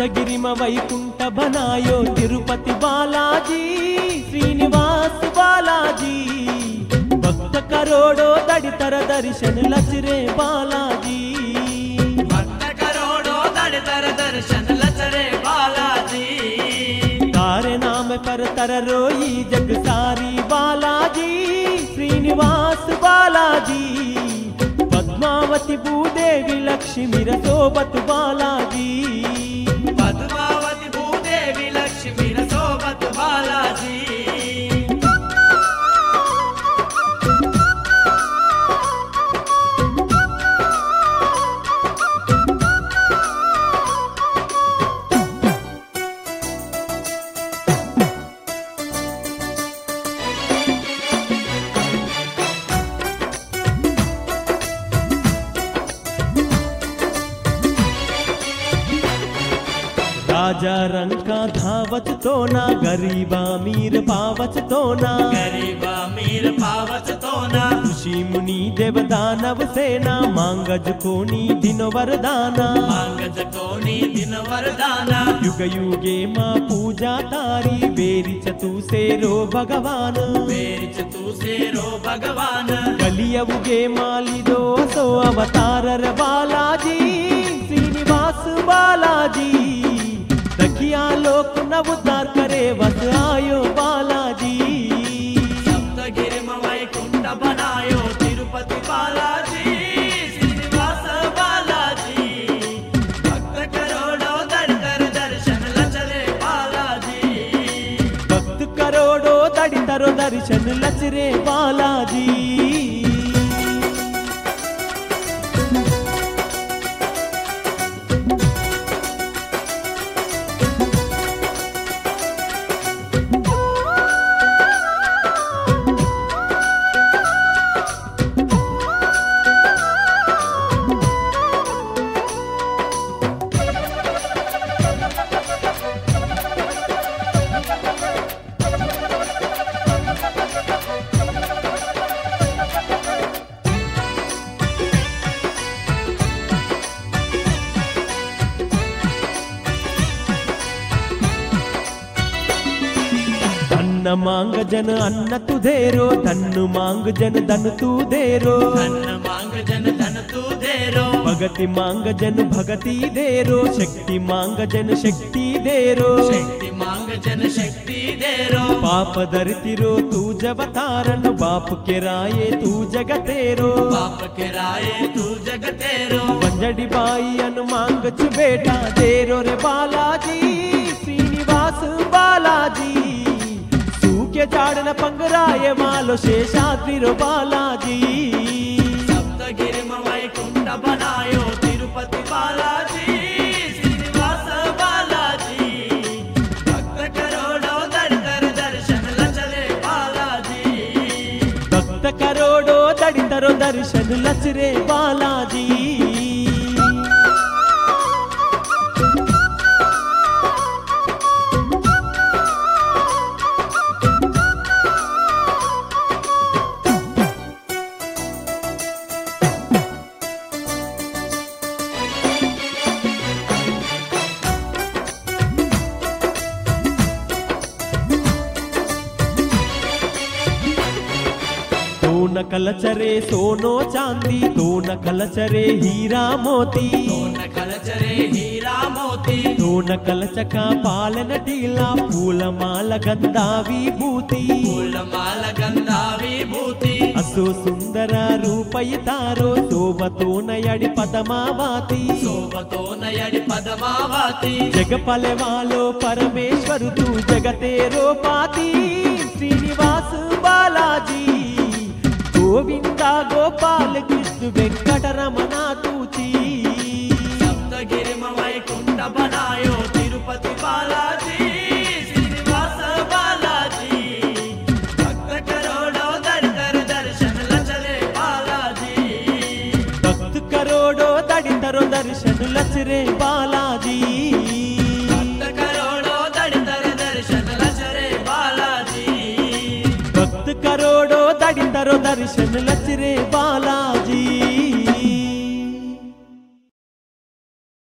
सप्तगिरिम वैकुंठ बनायो तिरुपति बालाजी श्रीनिवास बालाजी भक्त करोड़ो दड़ितर दर्शन लचरे बालाजी भक्त करोड़ो दड़ितर दर्शन लचरे बालाजी तारे नाम पर तररोई जग सारी बालाजी श्रीनिवास बालाजी पद्मावती भूदेवी लक्ष्मी रसोबत बालाजी पद्मावती भूदेवी लक्ष्मी रसोबत बालाजी राजा रंका धावच तो ना गरीबा मीर पावच तो ना गरीबा मीर पावच तो ना ऋषि मुनि देव दानव सेना मांगज कोनी दिन वरदाना मांगज कोनी दिन वरदाना युग युगे माँ पूजा तारी बेरी चतु सेरो भगवान बेरी चतु सेरो भगवान कलियुगे मालिदो सो अवतार बालाजी श्रीनिवास बालाजी दखिया लोक नवतार करे वस आयो बालाजी सप्तगिरिम वैकुंठ बनायो तिरुपति बालाजी श्रीनिवास बालाजी भक्त करोड़ो दड़ितर दर्शन लचरे बालाजी भक्त करोड़ो दड़ितर दर्शन लचरे बालाजी धन मांग जन अन्न तुधेरो धन मांग जन धन तुधेरो धन मांग जन धन तू देरो भगति मांग जन भगति देरो शक्ति मांग जन शक्ति देरो शक्ति मांग जन शक्ति देरो पाप दरतिरो तू जवतारन बाप के राये तू जगतेरो बाप के राये तू जगतेरो पंजड़ी बाई अन मांग च बेटा देरो रे बालाजी श्रीनिवास बालाजी के जाड़न पंगराये मालो शेषाद्रिरो बालाजी सप्तगिरिम वैकुंठ बनायो तिरुपति बालाजी श्रीनिवास बालाजी भक्त करोड़ो दड़ितर दर्शन लचरे बालाजी भक्त करोड़ो दड़ितर दर्शन लचरे बालाजी दोन कलचरे सोनो चांदी दोन कलचरे हीरा मोती दोन कलचरे हीरा मोती दोन कलचका पालन टीला फूल माल गंधा विभूति फूल माल गंधा विभूति असो सुंदर रूपय तारो शोभतो नयडि पदमावाती शोभतो नयडि पदमावाती जगपले वालो परमेश्वर तू जगते रोपाती श्रीनिवास बालाजी गोविंदा गोपाल कृष्ण वेंकटरमण तूची सप्तगिरिम वैकुंठ बनायो तिरुपति बालाजी श्रीनिवास बालाजी भक्त करोड़ो दड़ितर दर्शन लचरे बालाजी भक्त करोड़ो दड़ितर दर्शन लचरे बालाजी भक्त करोड़ो दड़ितर दर्शन लचरे बालाजी भक्त करोड़ो दड़ितर दर्शन लचरे बाला